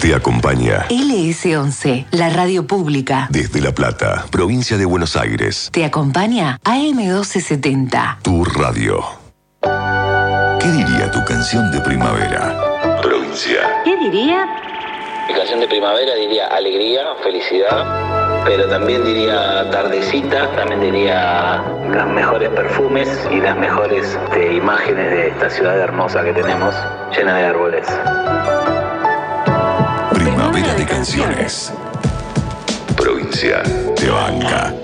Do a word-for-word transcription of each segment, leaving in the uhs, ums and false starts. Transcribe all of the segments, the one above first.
te acompaña. L S once, la radio pública. Desde La Plata, provincia de Buenos Aires. Te acompaña A M doce setenta. Tu radio. ¿Qué diría tu canción de primavera? Provincia. ¿Qué diría? Mi canción de primavera diría alegría, felicidad, pero también diría tardecita, también diría los mejores perfumes y las mejores este, imágenes de esta ciudad hermosa que tenemos, llena de árboles. Primavera de canciones. Provincia te banca.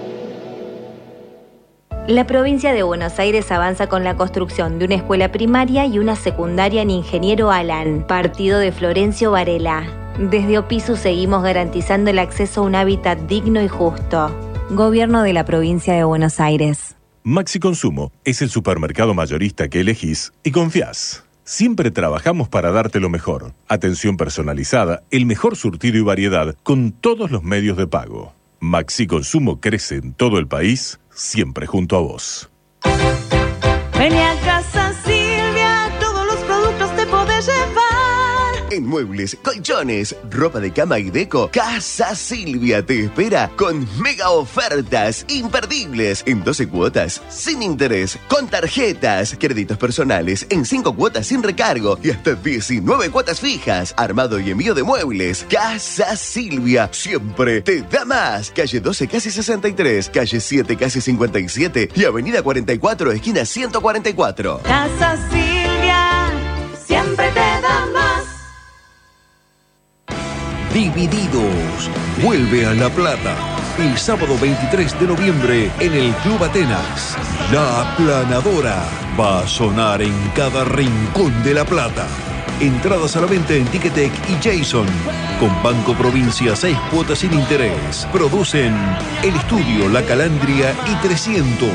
La provincia de Buenos Aires avanza con la construcción de una escuela primaria y una secundaria en Ingeniero Alán, partido de Florencio Varela. Desde Opisu seguimos garantizando el acceso a un hábitat digno y justo. Gobierno de la provincia de Buenos Aires. Maxi Consumo es el supermercado mayorista que elegís y confías. Siempre trabajamos para darte lo mejor. Atención personalizada, el mejor surtido y variedad con todos los medios de pago. Maxi Consumo crece en todo el país, siempre junto a vos. Ven a Casa Silvia, todos los productos te podés llevar. En muebles, colchones, ropa de cama y deco, Casa Silvia te espera con mega ofertas imperdibles en doce cuotas sin interés, con tarjetas, créditos personales en cinco cuotas sin recargo y hasta diecinueve cuotas fijas. Armado y envío de muebles. Casa Silvia siempre te da más. Calle doce, casi sesenta y tres, calle siete, casi cincuenta y siete y avenida cuarenta y cuatro, esquina ciento cuarenta y cuatro. Casa Silvia siempre te da más. Divididos vuelve a La Plata el sábado veintitrés de noviembre en el Club Atenas. La Aplanadora va a sonar en cada rincón de La Plata. Entradas a la venta en Ticketek y Jason. Con Banco Provincia, seis cuotas sin interés. Producen El Estudio, La Calandria y trescientos.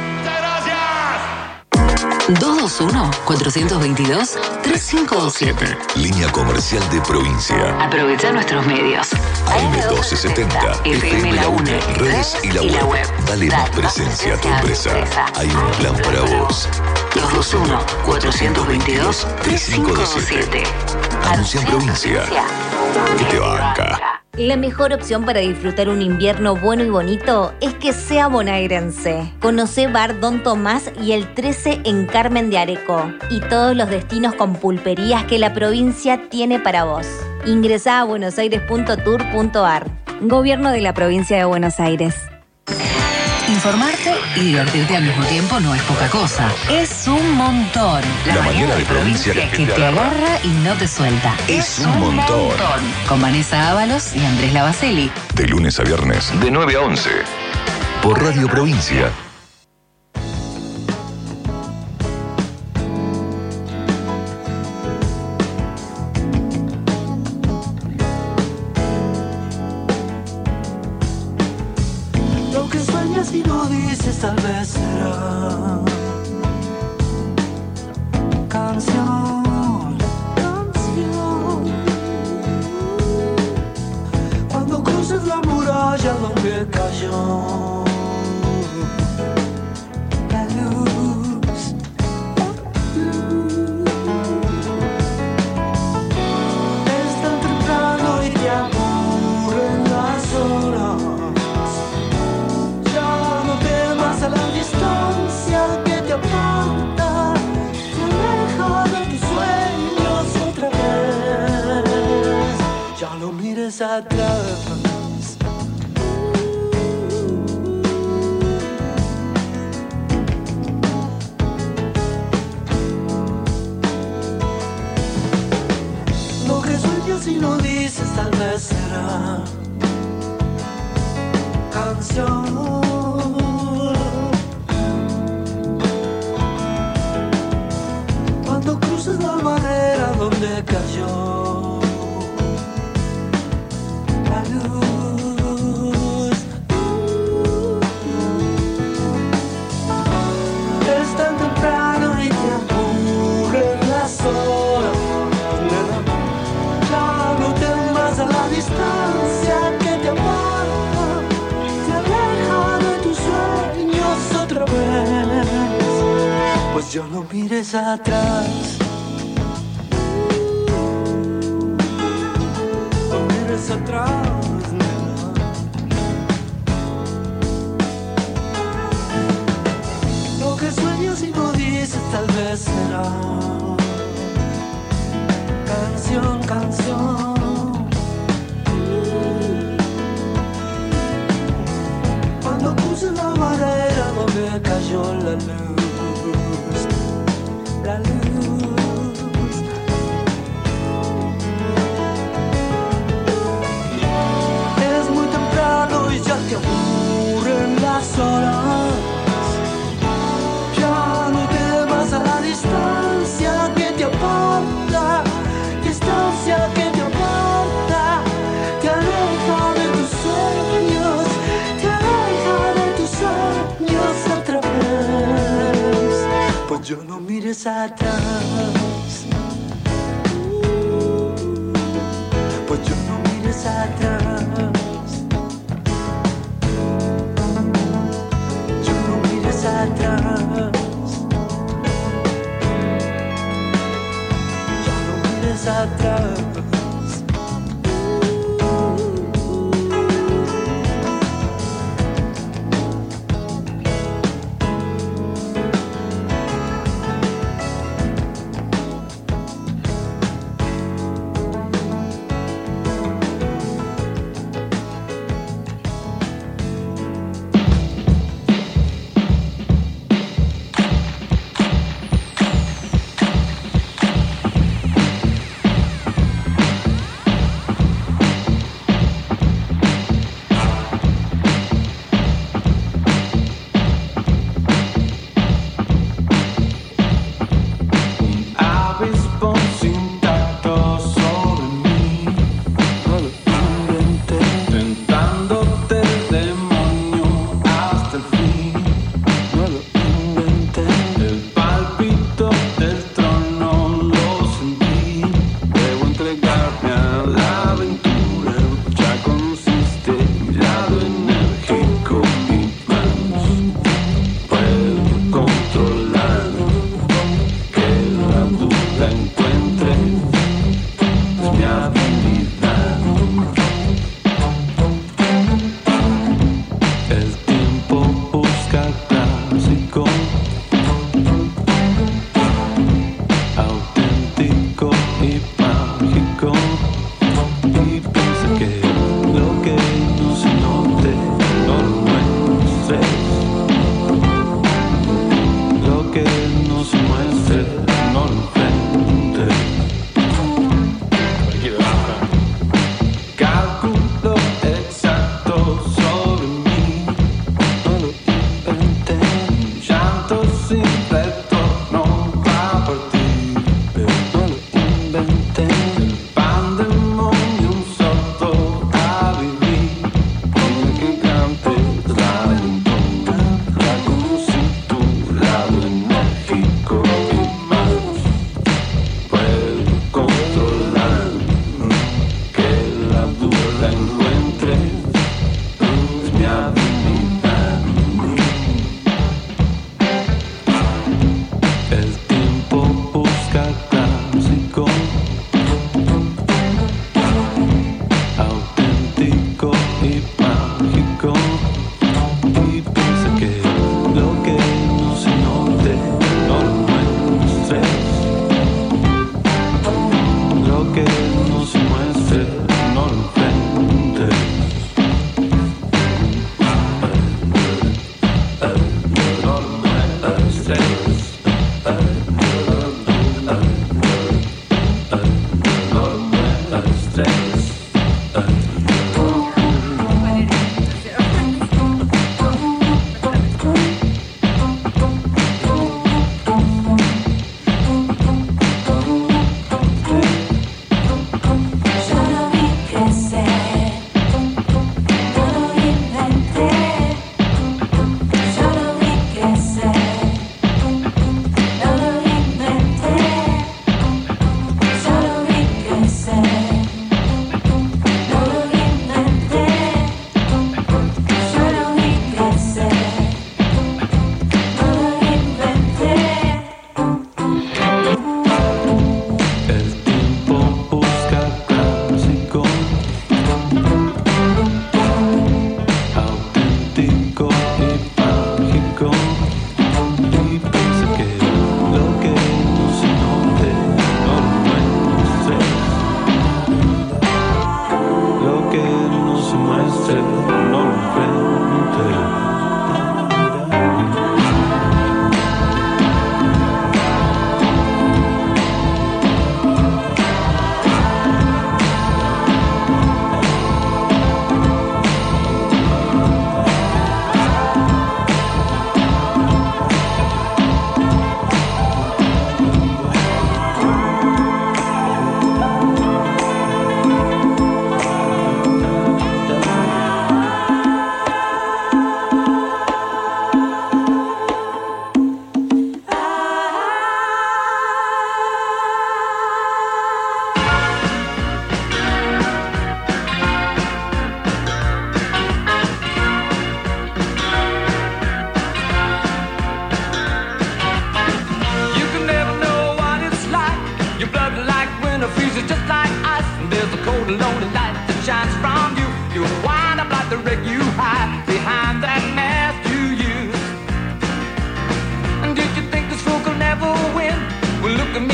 dos dos uno, cuatro dos dos, tres cinco dos siete. Línea comercial de provincia. Aprovecha nuestros medios. A M doce setenta, F M La UNE, redes y la web. Dale más presencia a tu empresa. Hay un plan para vos. dos dos uno, cuatro dos dos, tres cinco dos siete. Anuncia en provincia. Que te banca. La mejor opción para disfrutar un invierno bueno y bonito es que sea bonaerense. Conoce Bar Don Tomás y el trece en Carmen de Areco. Y todos los destinos con pulperías que la provincia tiene para vos. Ingresá a buenosaires punto tour punto ar. Gobierno de la provincia de Buenos Aires. Informarte y divertirte al mismo tiempo no es poca cosa. Es un montón. La, la mañana de provincia que, que te agarra y no te suelta. Es, es un montón. montón. Con Vanessa Ábalos y Andrés Lavaceli. De lunes a viernes, de nueve a once. Por Radio Provincia. Si lo dices tal vez será canción, canción. Cuando cruces la muralla donde cayó la luz, es tan temprano y te aburren las horas. A la distancia que te aparta, te aleja de tus sueños otra vez. Ya no mires atrás. Lo que sueñas y no dices tal vez será canción. Cuando cruces la barrera donde cayó la luz, es tan temprano y te aburren las horas. Ya no temas a la distancia que te aparta, te aleja de tus sueños otra vez. Pues ya no mires atrás. mires atrás, nena. Lo que sueñas y no dices tal vez será canción, canción. Cuando puse la barrera donde cayó la luz, la luz. Es muy temprano y ya te aburren las horas. Ya no temas a la distancia que te aparta, distancia que te aparta, te aleja de tus sueños, te aleja de tus sueños otra vez. Pues yo no mires atrás, pues yo no mires atrás, yo no mires atrás, ya no mires atrás. Controlar que la duda encuentre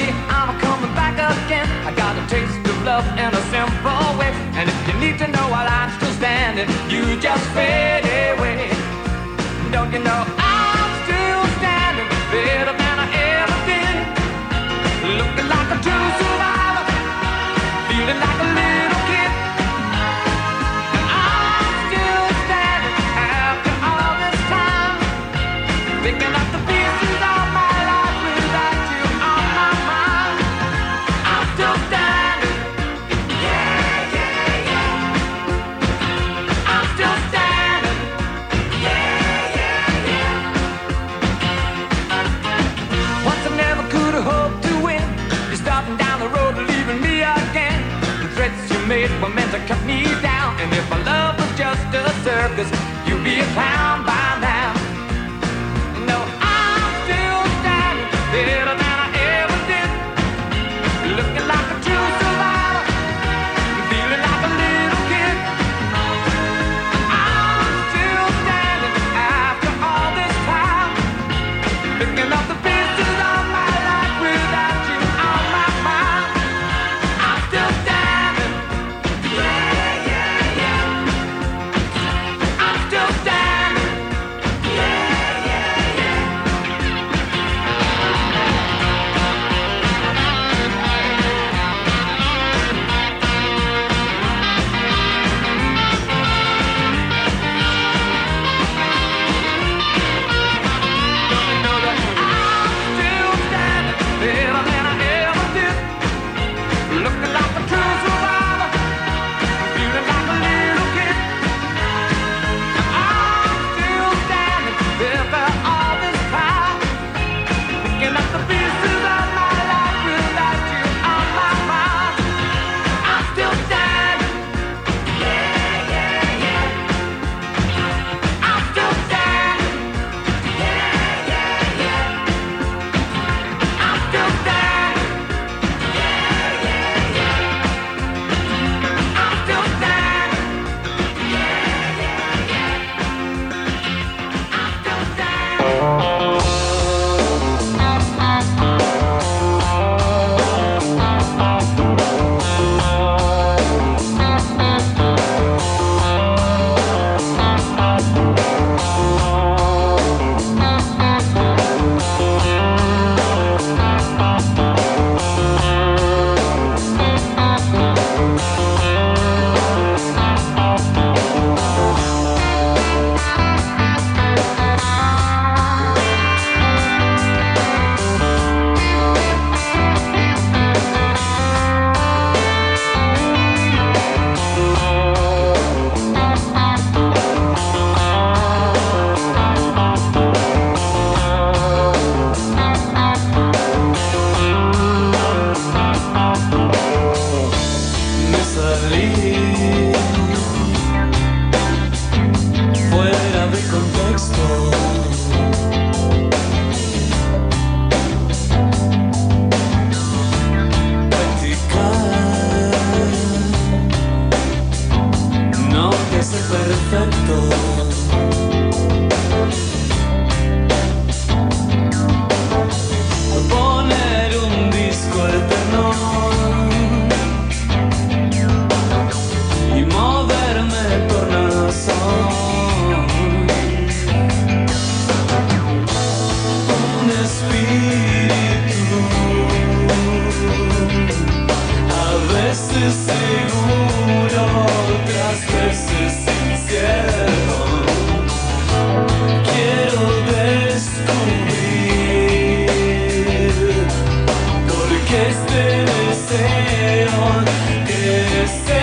baby, I'm coming back again. I got a taste of love in a simple way. And if you need to know while I'm still standing, you just fade away. Don't you know I'm still standing better than I ever did? Looking like a true survivor, feeling like a little kid. And I'm still standing after all this time, picking up the pieces of my life without you on my mind. I'm still standing, yeah, yeah, yeah. I'm still standing, yeah, yeah, yeah. Once I never could have hoped to win. You're starting down the road, leaving me again. The threats you made were meant to cut me down. And if my love was just a circus, you'd be a clown by now. No, I'm still standing better than I ever did. Looking like a true survivor, feeling like a little kid. I'm still standing after all this time, picking up the pieces of my life without you on my mind. I'm still standing, yeah, yeah, yeah. I'm still standing, yeah, yeah, yeah. You know that I'm still standing better than I ever did. Looking like a true survivor, feeling like a little kid. I'm still standing after all this time, picking up the pieces of my life without you on my mind. I'm still standing, yeah, yeah, yeah. I'm still standing, yeah, yeah, yeah. I'm still standing, yeah, yeah, yeah. I'm still standing, yeah, yeah, yeah. I'm still me salí fuera de contexto. Practicar no te hace perfecto. Poner un disco eterno y moverme tornasol. Un espíritu, a veces seguro, otras veces incierto. Quiero descubrir por qué este deseo crece.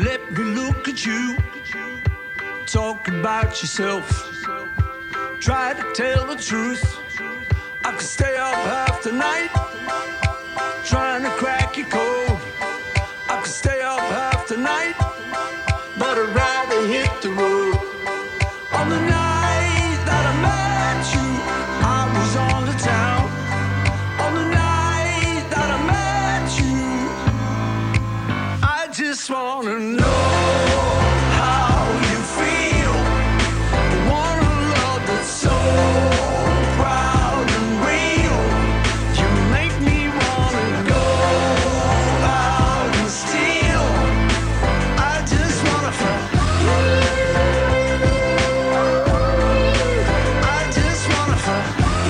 Let me look at you. Talk about yourself. Try to tell the truth. I could stay up half the night trying to crack your code. I could stay up half the night, but I'd rather hit the road. On the night that I met you, I was on the town. On the night that I met you, I just wanna know how you feel. The one love that's so proud and real. You make me wanna go out and steal. I just wanna feel. I just wanna feel.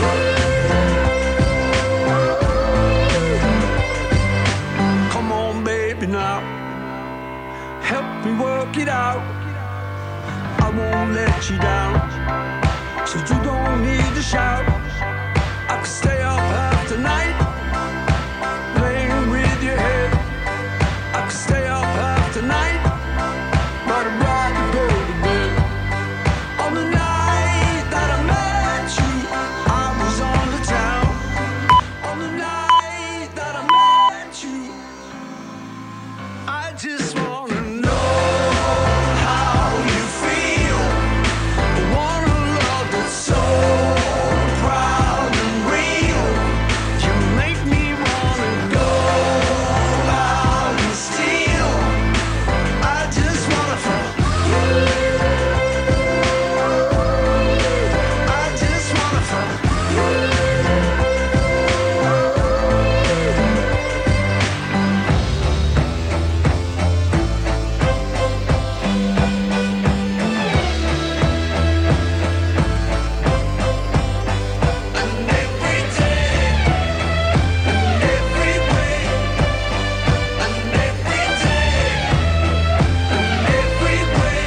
Come on, baby, now. Help me work it out. I won't let you down, so you don't need to shout. I could stay up half the night playing with your head. I could stay up half the night, but I'd rather go to bed. On the night that I met you, I was on the town. On the night that I met you, I just wanna know how you feel. The one love that's so proud and real. You make me wanna go out and steal. I just wanna feel. I just wanna feel. And every day, and every way, and every day, and every way,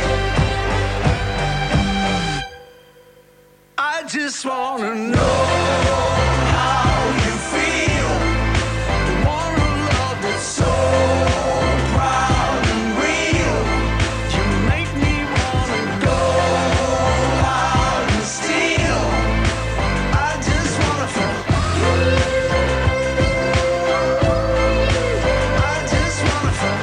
I just wanna know how you feel. The one love that's so proud and real. You make me wanna go out and steal. I just wanna feel. I just wanna feel.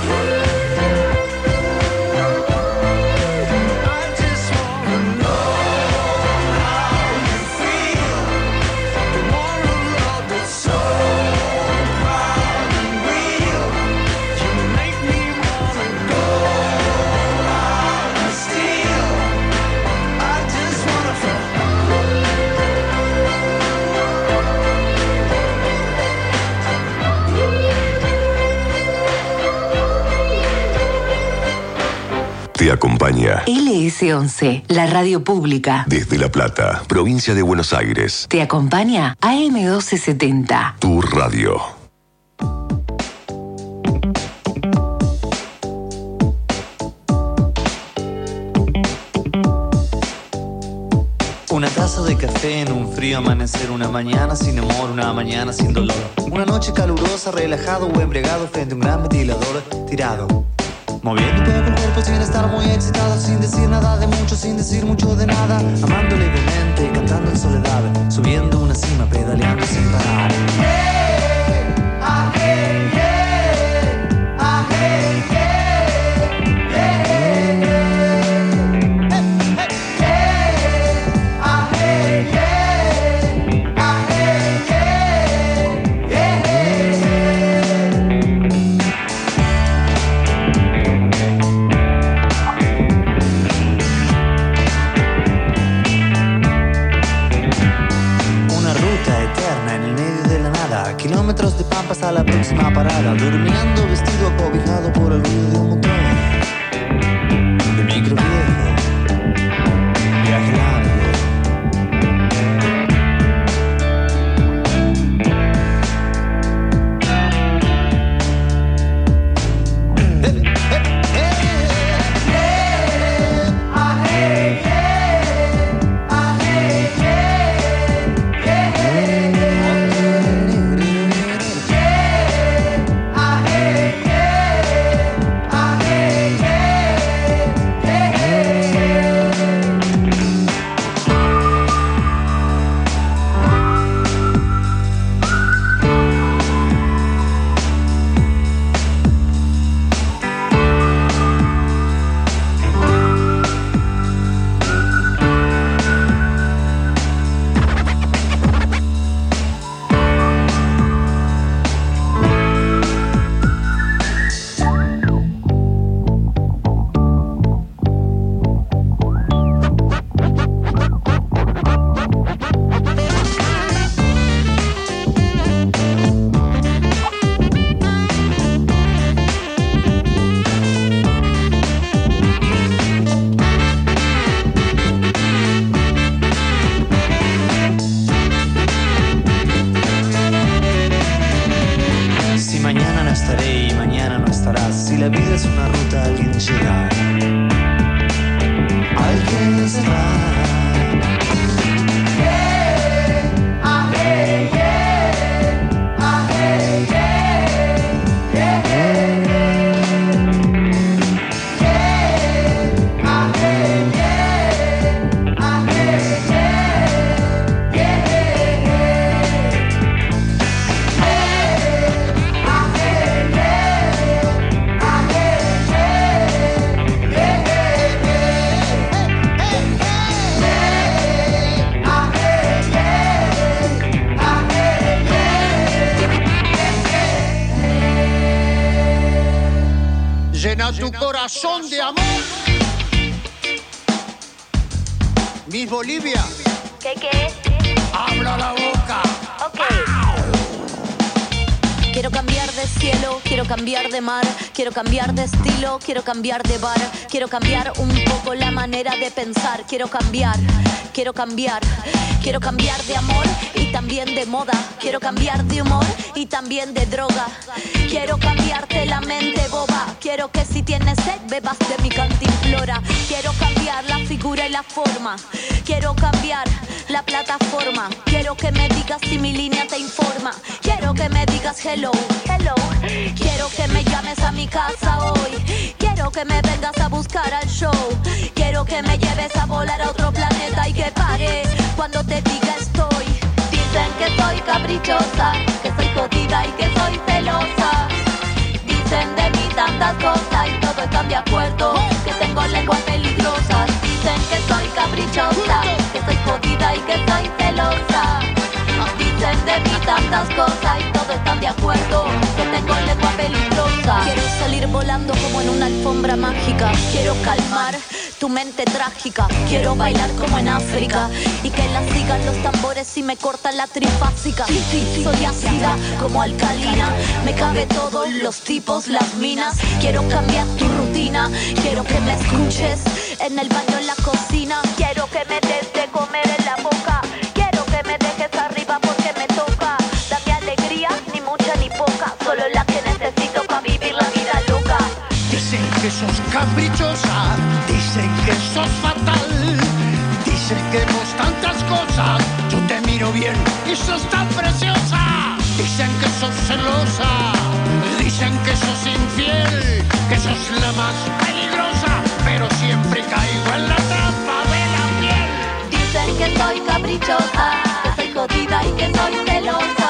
I just wanna know how you feel. The one love that's so proud and real. You make me wanna go out and steal. I just wanna feel. Te acompaña L S once, la radio pública. desde La Plata, provincia de Buenos Aires. Te acompaña A M doce setenta. Tu radio. Una taza de café en un frío amanecer, una mañana sin amor, una mañana sin dolor. Una noche calurosa, relajado o embriagado frente a un gran ventilador tirado. Moviendo un poco el cuerpo sin estar muy excitado, sin decir nada de mucho, sin decir mucho de nada. Amando levemente, cantando en soledad, subiendo una cima, pedaleando sin parar. Kilómetros de pampas a la próxima parada, durmiendo vestido acobijado por el ruido de un motor de micro viejo, viaje largo. estaré y mañana no estarás. Si la vida es una ruta, alguien llega, alguien se va. Llena tu corazón de amor. Miss Bolivia. ¿Qué qué? Abra la boca. Ok. Quiero cambiar de cielo, quiero cambiar de mar, quiero cambiar de estilo, quiero cambiar de bar, quiero cambiar un poco la manera de pensar, quiero cambiar, quiero cambiar, quiero cambiar de amor y también de moda, quiero cambiar de humor y también de droga, quiero cambiarte la mente boba, quiero que si tienes sed bebas de mi cantinflora, quiero cambiar la figura y la forma, quiero cambiar la plataforma, quiero que me digas si mi línea te informa, quiero que me digas hello, hello, quiero que me llames a mi casa hoy, quiero que me vengas a buscar al show, quiero que me lleves a volar a otro planeta y que pare cuando te diga estoy. Dicen que soy caprichosa, que soy jodida y que soy celosa, dicen de mí tantas cosas y todos están de acuerdo, que tengo lenguas peligrosas, dicen que soy caprichosa, que soy jodida y que soy celosa, dicen de mí tantas cosas y todos están de acuerdo, que tengo lengua peligrosa. Quiero salir volando como en una alfombra mágica, quiero calmar tu mente trágica, quiero bailar como en África y que la sigan los tambores y me cortan la trifásica. Sí, sí, sí, soy ácida como alcalina, me cabe todo, los tipos, las minas. Quiero cambiar tu rutina, quiero que me escuches en el baño, en la cocina. Quiero que me des de comer en la boca, quiero que me dejes arriba porque me toca. Dame alegría, ni mucha ni poca, solo la que necesito para vivir la vida loca. Dicen que sos caprichosa, dicen que sos fatal, dicen que vos tantas cosas, yo te miro bien y sos tan preciosa. Dicen que sos celosa, dicen que sos infiel, que sos la más peligrosa, pero siempre caigo en la trampa de la piel. Dicen que soy caprichosa, que soy jodida y que soy celosa,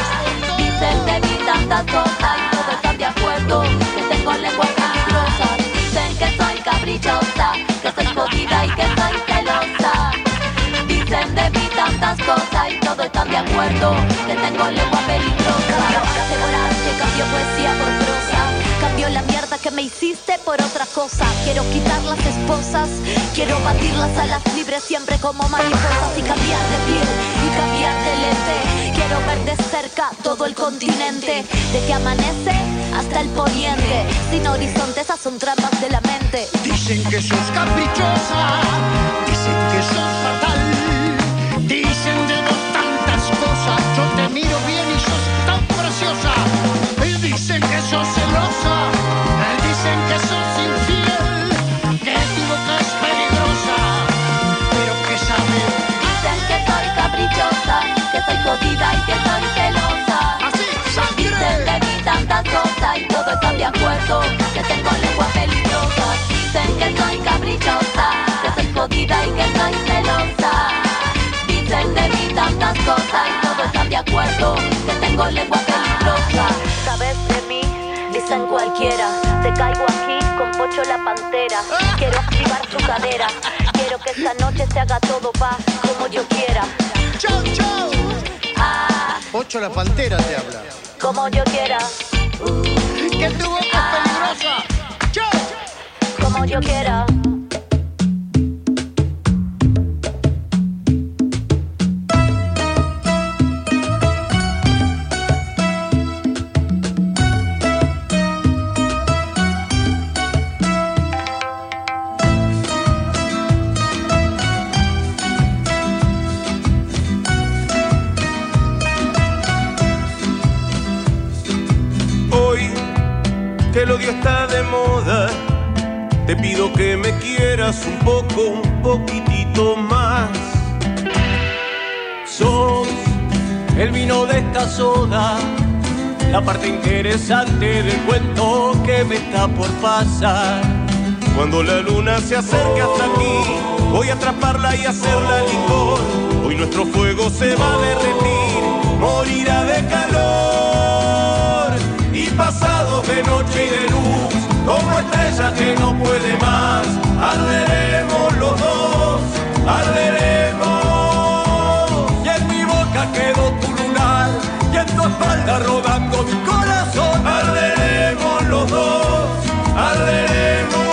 dicen de mí tantas cosas y todos están de acuerdo, que tengo lenguas peligrosas. Dicen que soy caprichosa, que soy jodida y que soy celosa, dicen de mí tantas cosas y todos están de acuerdo, que tengo lengua peligrosa. Frase por arte, cambio poesía por prosa, cambio la mierda que me hiciste por otra cosa. Quiero quitar las esposas, quiero batirlas a las libres siempre como mariposas y cambiar de piel y cambiar de lente. Quiero ver de cerca todo el continente, de que amanece hasta el poniente. Sin horizonte, esas son trampas de la mente. Dicen que sos caprichosa, dicen que sos fatal, dicen de vos tantas cosas, yo te miro bien y sos tan preciosa. Y dicen que sos celosa, dicen que sos infiel, que tu boca es peligrosa, pero que sabes. Dicen que soy caprichosa, que soy jodida y que soy celosa. Así, sangre. Dicen de mí tantas cosas y todos están de acuerdo, que tengo lengua peligrosa. Dicen que soy caprichosa, que soy jodida y que soy celosa. Dicen de mí tantas cosas y todos están de acuerdo, que tengo lengua peligrosa. Sabes de mí, dicen cualquiera, te caigo aquí con Pocho la Pantera. Quiero activar tu cadera, quiero que esta noche se haga todo pa' como yo quiera. Chau, chau. Ah, Pocho la Pantera te habla. como yo quiera. Uh, Que tu boca es peligrosa. Chau. como yo quiera. Hoy que el odio está de moda, te pido que me quieras un poco, un poquitito más. Sos el vino de esta soda, la parte interesante del cuento que me está por pasar. Cuando la luna se acerque hasta aquí, voy a atraparla y hacerla licor. Hoy nuestro fuego se va a derretir, morirá de calor. Y pasados de noche y de luz, como estrella que no puede más, arderemos los dos, arderemos. Y en mi boca quedó tu lunar, y en tu espalda rodando mi corazón, arderemos los dos, arderemos.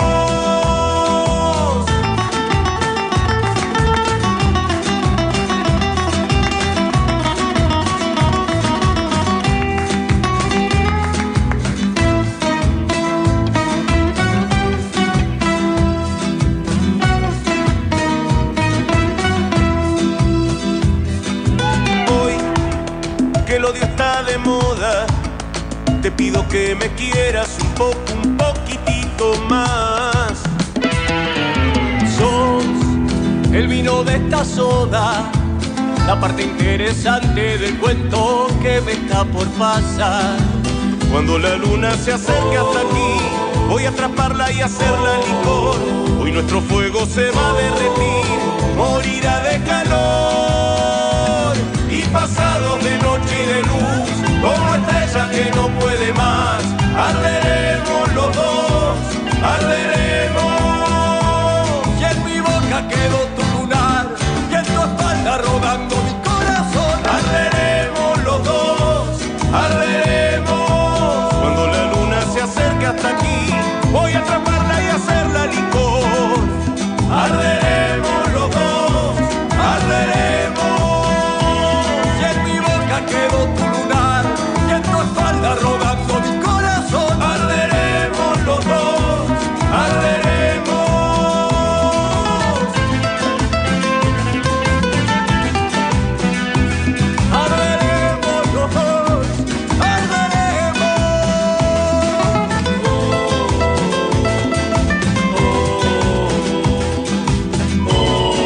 El odio está de moda, te pido que me quieras un poco, un poquitito más. Sos el vino de esta soda, la parte interesante del cuento que me está por pasar. Cuando la luna se acerque hasta aquí, voy a atraparla y hacerla licor. Hoy nuestro fuego se va a derretir, morirá de calor. Y pasados de noche y de luz, como estrella que no puede más, arderemos los dos, arderemos. Y en mi boca quedó tu lunar, y en tu espalda rodando mi corazón, arderemos los dos, arderemos. Cuando la luna se acerque hasta aquí, voy a atraparla y hacerla licor, arderemos los dos, arderemos. Quedó tu lunar y en tu espalda rodando mi corazón, arderemos los dos, arderemos. Arderemos los dos, arderemos. Oh, oh,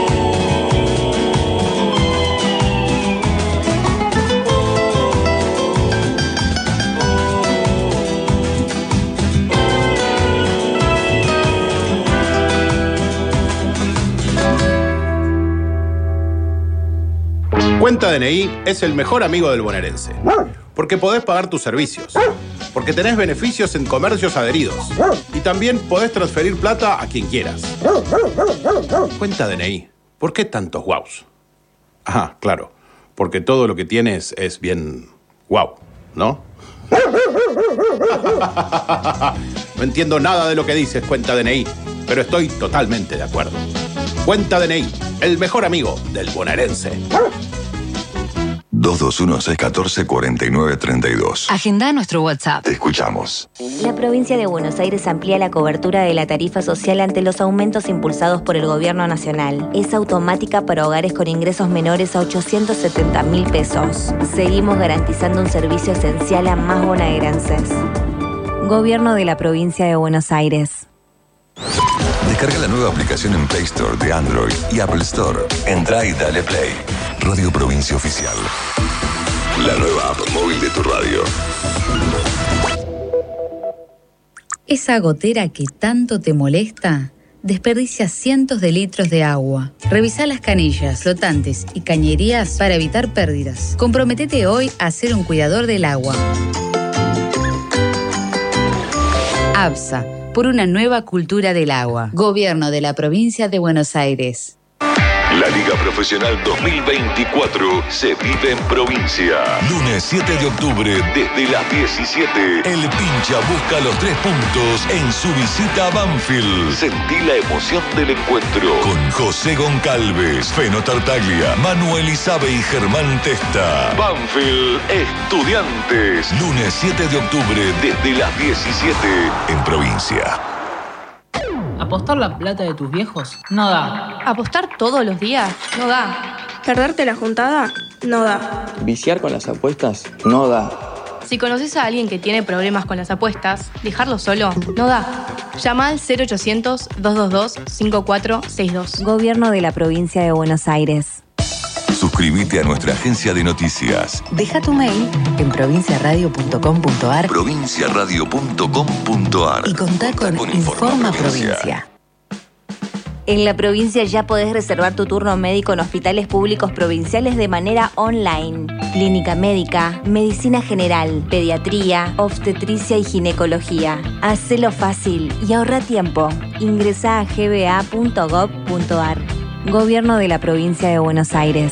Cuenta D N I es el mejor amigo del bonaerense, porque podés pagar tus servicios, porque tenés beneficios en comercios adheridos y también podés transferir plata a quien quieras. Cuenta D N I, ¿por qué tantos guaus? Ah, claro, porque todo lo que tienes es bien guau, ¿no? No entiendo nada de lo que dices, Cuenta D N I, pero estoy totalmente de acuerdo. Cuenta D N I, el mejor amigo del bonaerense. dos dos uno, seis uno cuatro, cuatro nueve tres dos. Agenda nuestro WhatsApp. Te escuchamos. La provincia de Buenos Aires amplía la cobertura de la tarifa social ante los aumentos impulsados por el gobierno nacional. Es automática para hogares con ingresos menores a ochocientos setenta mil pesos. Seguimos garantizando un servicio esencial a más bonaerenses. Gobierno de la provincia de Buenos Aires. Descarga la nueva aplicación en Play Store de Android y Apple Store. Entra y dale play. Radio Provincia Oficial. La nueva app móvil de tu radio. Esa gotera que tanto te molesta desperdicia cientos de litros de agua. Revisa las canillas, flotantes y cañerías para evitar pérdidas. Comprométete hoy a ser un cuidador del agua. ABSA, por una nueva cultura del agua. Gobierno de la provincia de Buenos Aires. La Liga Profesional dos mil veinticuatro se vive en provincia. Lunes siete de octubre, desde las diecisiete, el Pincha busca los tres puntos en su visita a Banfield. Sentí la emoción del encuentro con José Goncalves, Feno Tartaglia, Manuel Isabe y Germán Testa. Banfield Estudiantes. Lunes siete de octubre, desde las diecisiete, en provincia. ¿Apostar la plata de tus viejos? No da. ¿Apostar todos los días? No da. ¿Perderte la juntada? No da. ¿Viciar con las apuestas? No da. Si conoces a alguien que tiene problemas con las apuestas, dejarlo solo no da. Llama al cero ochocientos, dos dos dos, cinco cuatro seis dos. Gobierno de la Provincia de Buenos Aires. Suscríbete a nuestra agencia de noticias. Deja tu mail en provinciaradio punto com punto ar provinciaradio punto com punto ar y contá con, con Informa Provincia. Provincia. En la provincia ya podés reservar tu turno médico en hospitales públicos provinciales de manera online. Clínica médica, medicina general, pediatría, obstetricia y ginecología. Hacelo fácil y ahorra tiempo. Ingresá a g b a punto gob punto ar. Gobierno de la Provincia de Buenos Aires.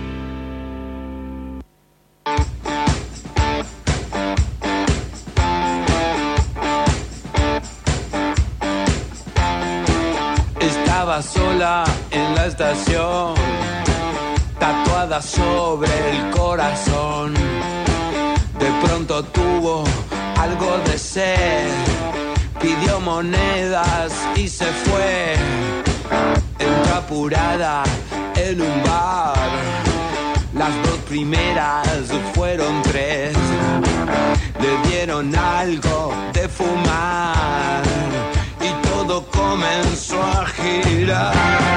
Estaba sola en la estación, tatuada sobre el corazón. De pronto tuvo algo de sed, pidió monedas y se fue. Entró apurada en un bar, las dos primeras fueron tres. Le dieron algo de fumar y todo comenzó a girar.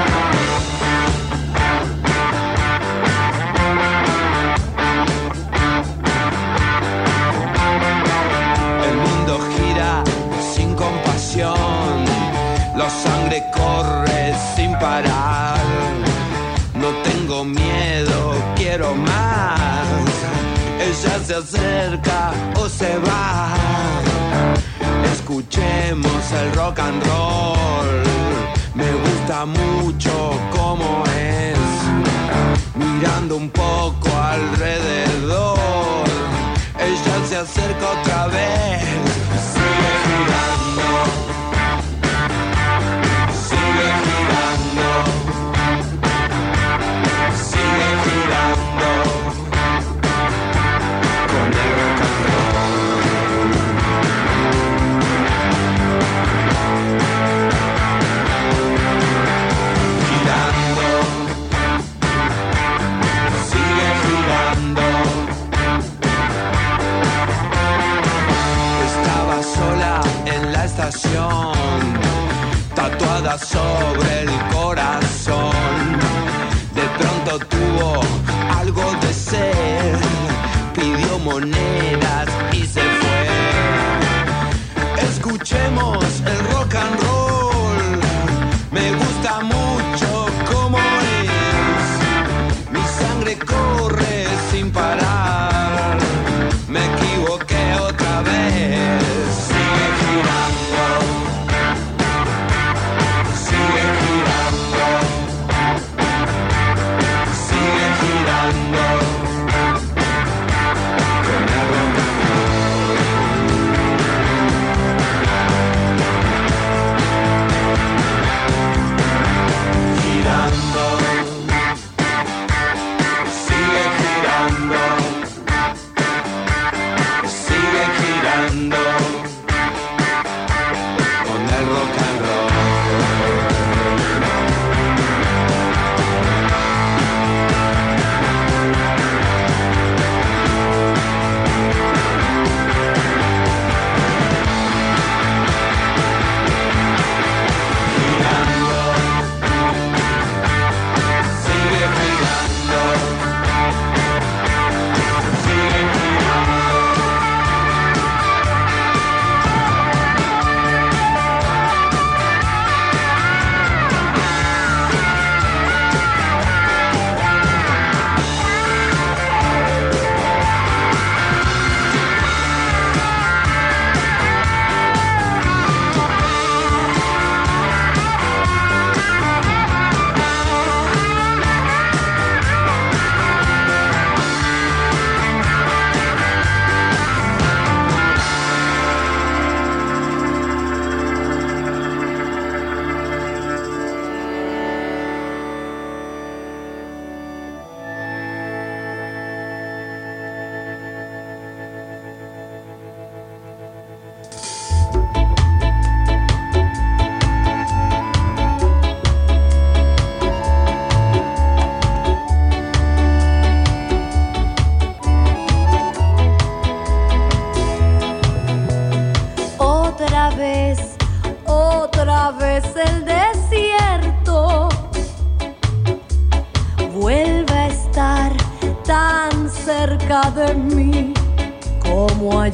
El mundo gira sin compasión, la sangre corre sin parar. No tengo miedo, quiero más. Ella se acerca o se va. Escuchemos el rock and roll. Me gusta mucho cómo es. Mirando un poco alrededor, ella se acerca otra vez. Sigue girando. Sigue girando. Sigue girando. Con el rock and roll. Girando. Sigue girando. Estaba sola en la estación, tatuada sobre el corazón. De pronto tuvo algo de sed, pidió monedas y se fue. Escuchemos el rock and roll. Me gusta mucho cómo es. Mi sangre corre sin parar. Me equivoqué otra vez. Sigue girando. Sigue girando. Sigue girando. Con el rock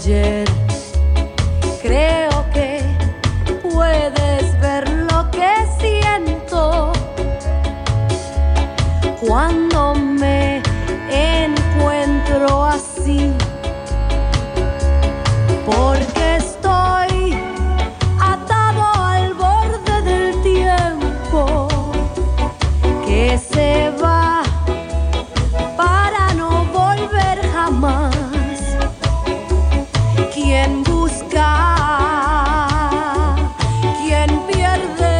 ayer. Creo que puedes ver lo que siento cuando me encuentro así, porque estoy atado al borde del tiempo que se va para no volver jamás. Quien busca, quien pierde.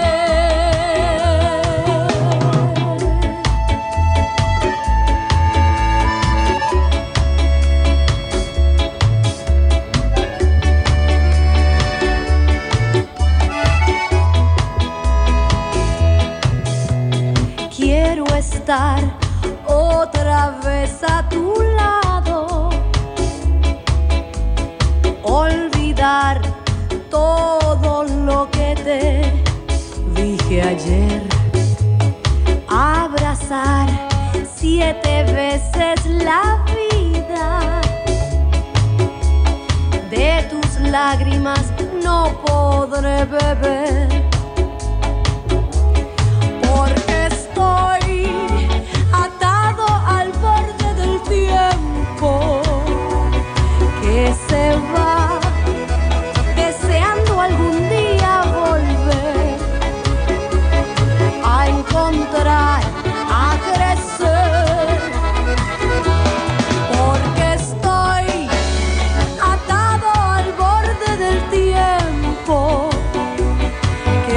Quiero estar otra vez a tu lado, olvidar todo lo que te dije ayer, abrazar siete veces la vida. De tus lágrimas no podré beber, porque estoy atado al borde del tiempo que se va, deseando algún día volver a encontrar, a crecer, porque estoy atado al borde del tiempo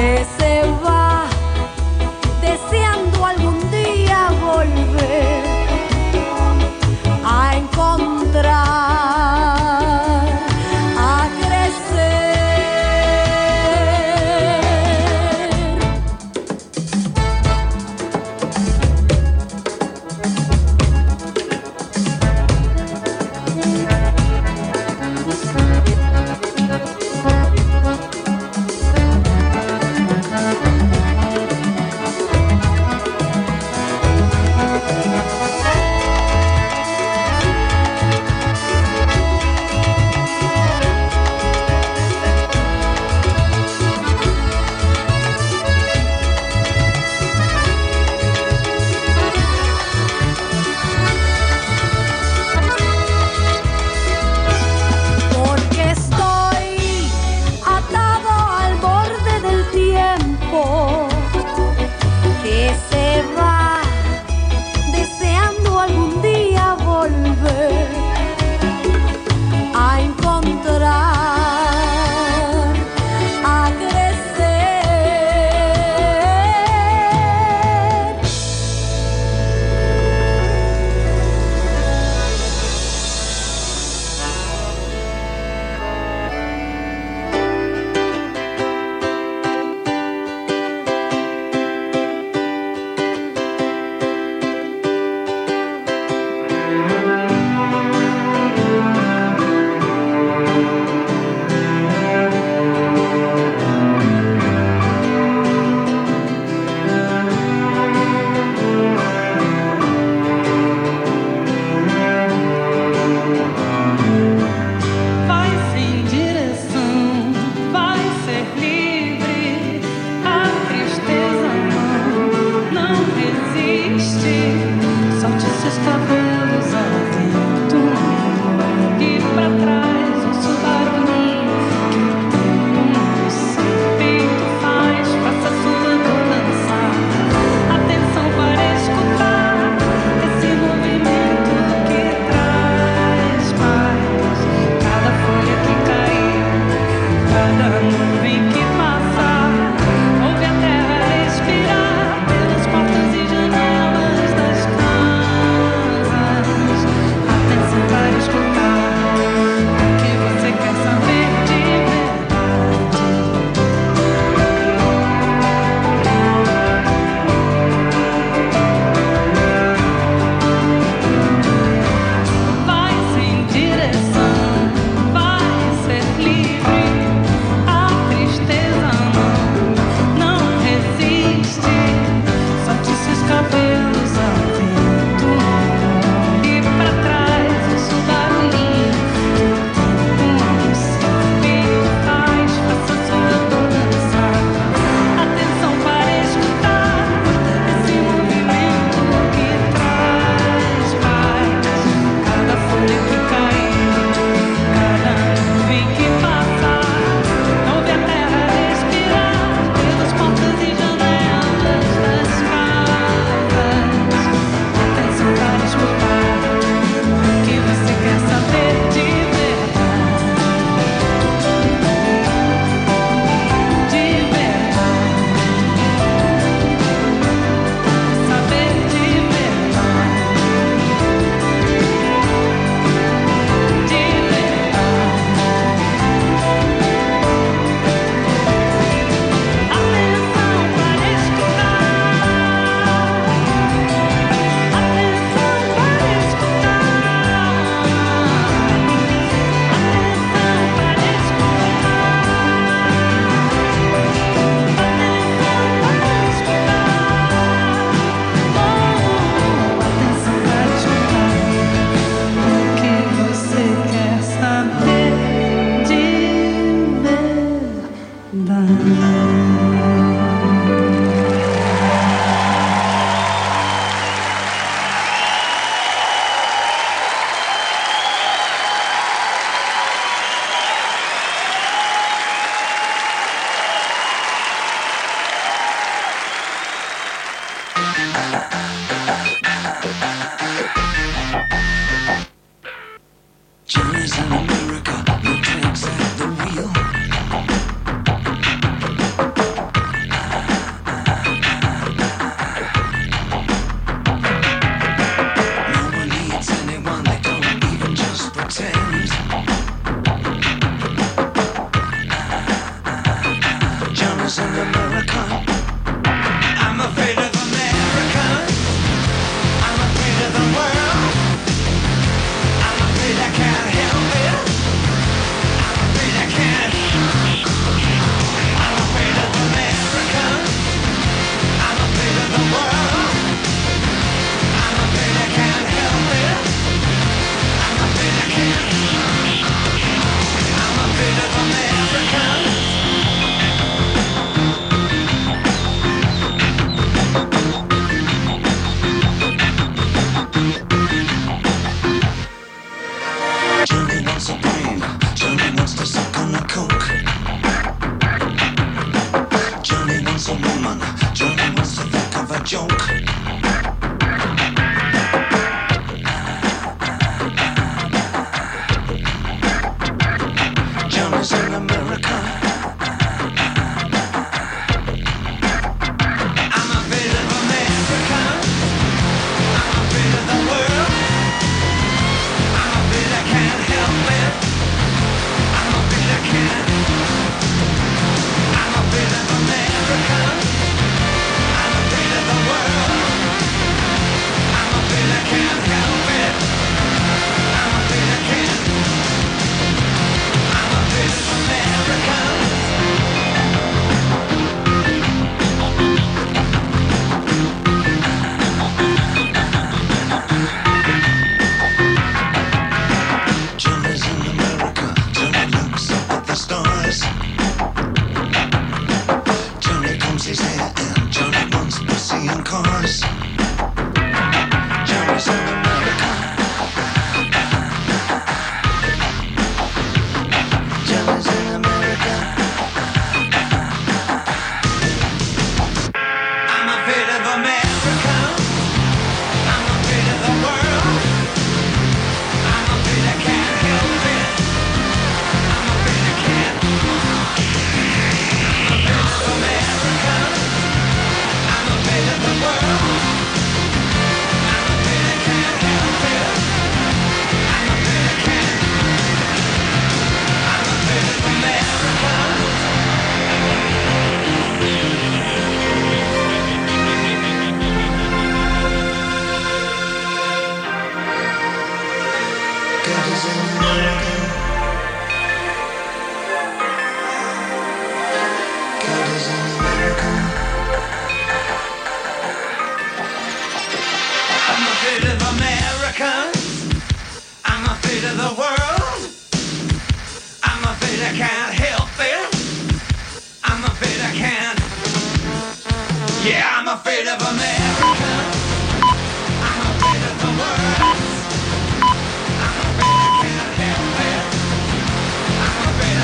I can't help it. I'm afraid I can't. Yeah, I'm afraid of a man.